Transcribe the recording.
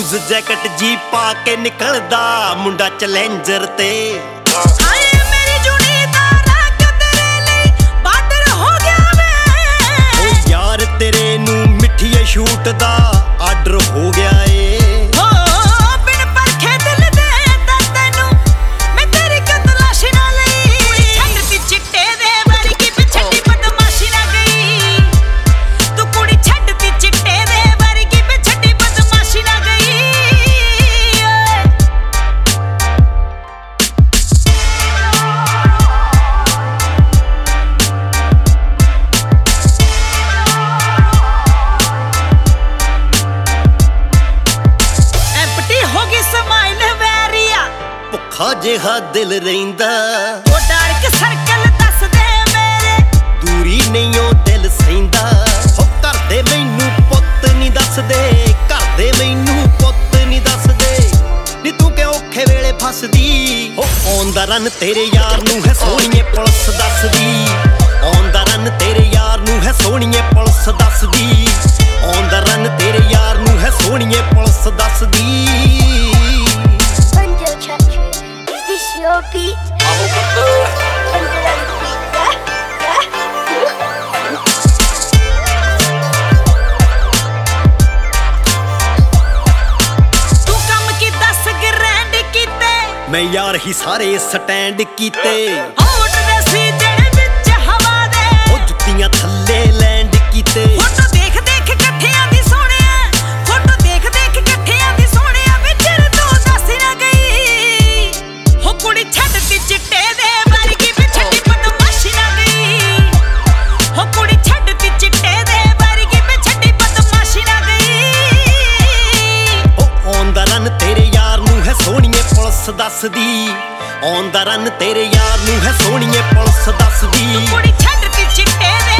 Loose jacket ਜੀ ਪਾ ਕੇ ਨਿਕਲਦਾ ਮੁੰਡਾ ਚੈਲੰਜਰ ਤੇ। ਹਾਏ ਮੇਰੀ ਜੁਣੀ ਦਾ ਰੰਗ ਤੇਰੇ ਲਈ ਬਾਰਡਰ ਹੋ ਗਿਆ ਵੇ। ਓ ਯਾਰ ਤੇਰੇ ਨੂੰ ਮਿੱਠੀਏ ਸ਼ੂਟ ਦਾ ਆਰਡਰ ਹੋ ਗਿਆ ਏ। ਬਿਨ ਪਰਖੇ ਦਿਲ ਦੇ ਤਾਂ ਤੈਨੂੰ ਮੈਂ ਤੇਰੀ ਕਤਲਾਸ਼ੀ ਨਾ ਲਈ। ਕੁੜੀ ਛੱਡਤੀ ਚਿੱਟੇ ਦੇ ਵਰਗੀ ਪਿਛੜੀ ਬਦਮਾਸ਼ੀ ਨਾ ਗਈ। ਤੂੰ ਕੁੜੀ ਛੱਡਤੀ ਚਿੱਟੇ ਦੇ ਵਰਗੀ ਪਿਛੜੀ ਬਦਮਾਸ਼ੀ ਨਾ ਗਈ। ਭੁੱਖਾ ਜਿਹਾ ਦਿਲ ਰਹਿੰਦਾ ਉਹ ਡਾਰਕ ਸਰਕਲ ਦੱਸ ਦੇ ਮੇਰੇ। ਦੂਰੀ ਨਹੀਂ ਉਹ ਦਿਲ ਸਹਿੰਦਾ। ਹੋ ਘਰਦੇ ਮੈਨੂੰ ਪੁੱਤ ਨਹੀਂ ਦੱਸਦੇ, ਘਰਦੇ ਮੈਨੂੰ ਪੁੱਤ ਨਹੀਂ ਦੱਸਦੇ। ਨੀ ਤੂੰ ਕਿ ਔਖੇ ਵੇਲੇ ਫਸਦੀ। ਹੋ ਔਨ ਦਾ ਰਨ ਤੇਰੇ ਯਾਰ ਨੂੰ ਹੈ ਸੋਹਣੀਏ ਪੁਲਿਸ ਦੱਸਦੀ। ਔਨ ਦਾ ਰਨ ਤੇਰੇ ਯਾਰ ਨੂੰ ਹੈ ਸੋਹਣੀਏ ਪੁਲਿਸ ਦੱਸਦੀ। ਔਨ ਦਾ ਰਨ ਤੇਰੇ ਯਾਰ ਨੂੰ ਹੈ ਸੋਹਣੀਏ ਪੁਲਿਸ ਦੱਸਦੀ। Your beat. ਤੂੰ ਕੰਮ ਕੀ ਦੱਸ ਗ੍ਰੈਂਡ ਕੀਤੇ। ਮੈਂ ਯਾਰ ਹੀ ਸਾਰੇ ਸਟੈਂਡ ਕੀਤੇ। ਹੋਟ ਦੇ ਸੀ ਜਿਹੜੇ ਵਿੱਚ ਹਵਾ ਦੇ। ਉਹ ਜੁੱਤੀਆਂ ਥੱਲੇ ਲੈਂਡ ਕੀਤੇ। ਫੋਟੋ ਦੇਖ ਦੇਖ ਇਕੱਠਿਆਂ ਦੀ ਸੋਹਣਿਆ। ਫੋਟੋ ਦੇਖ ਦੇਖ ਇਕੱਠਿਆਂ ਦੀ ਸੋਹਣਿਆ ਵਿਚਰ ਤੂੰ ਦੱਸ ਨਾ ਗਈ। ਹੋ ਕੁੜੀ ਛੱਡਤੀ ਚਿੱਟੇ ਦੇ ਵਰਗੀ ਪਿਛੜੀ ਬਦਮਾਸ਼ੀ ਨਾ ਗਈ। ਹੋ ਕੁੜੀ ਛੱਡਤੀ ਚਿੱਟੇ ਦੇ ਵਰਗੀ ਪਿਛੜੀ ਬਦਮਾਸ਼ੀ ਨਾ ਗਈ। ਉਹ ਔਨ ਦਾ ਰਨ ਤੇਰੇ ਯਾਰ ਨੂੰ ਹੈ ਸੋਹਣੀਏ ਪੁਲਿਸ ਦੱਸਦੀ। ਔਨ ਦਾ ਰਨ ਤੇਰੇ ਯਾਰ ਨੂੰ ਹੈ ਸੋਹਣੀਏ ਪੁਲਿਸ ਦੱਸਦੀ। ਕੁੜੀ ਛੱਡਤੀ ਚਿੱਟੇ ਦੇ